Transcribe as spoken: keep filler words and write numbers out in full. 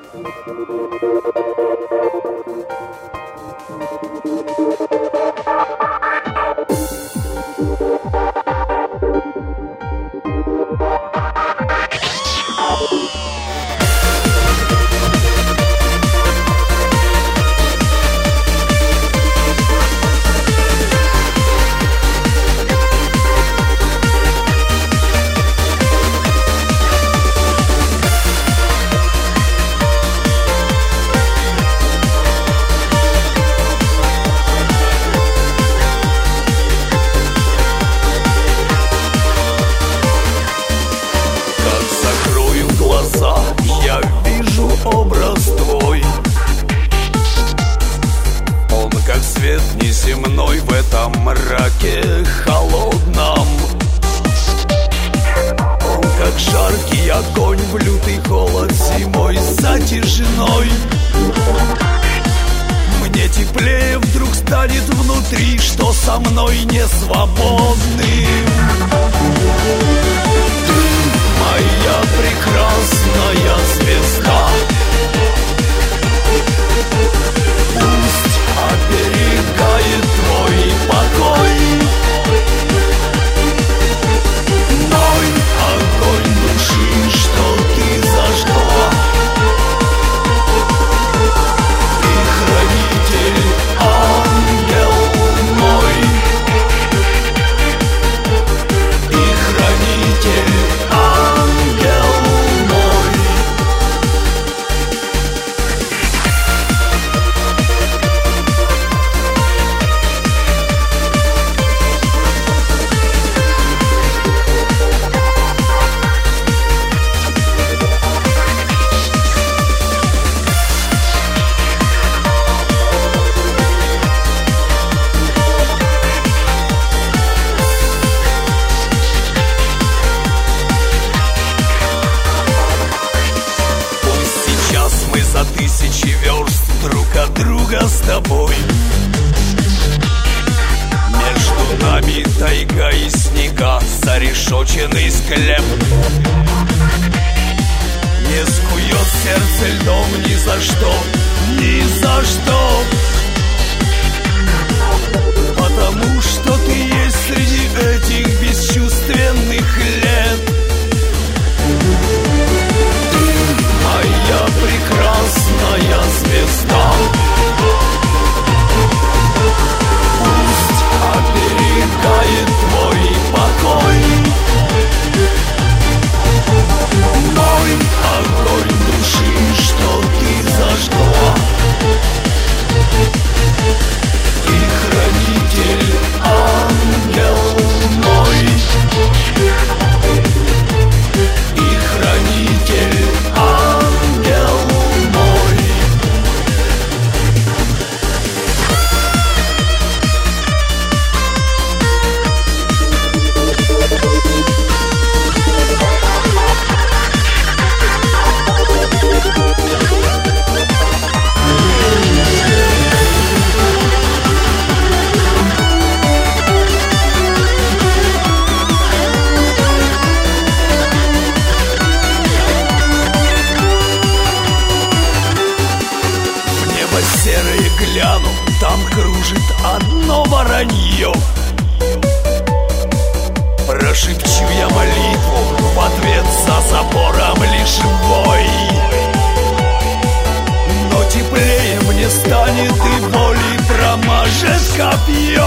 Образ твой, он как свет неземной в этом мраке холодном. Он как жаркий огонь в лютый холод зимой затяжной. Мне теплее вдруг станет внутри, что со мной не свободным. Ты моя прекрасная звезда, пусть оберегает твой покой. Мой огонь души, что ты зажгла, и хранитель, ангел мой, и хранитель, ангел мой. Тысячи верст друг от друга с тобой. Между нами тайга и снега, зарешоченный склеп. Не скует сердце льдом ни за что, ни за что. Потому что ты есть среди этих бесчувственных лет. Моя прекрасная звезда, пусть оберегает твой покой. Мой огонь души, что ты зажгла, и хранитель, ангел мой, и хранитель, ангел мой. Серые гляну, там кружит одно воронье. Прошепчу я молитву, в ответ за забором лишь вой. Но теплее мне станет, и волей промажет копье.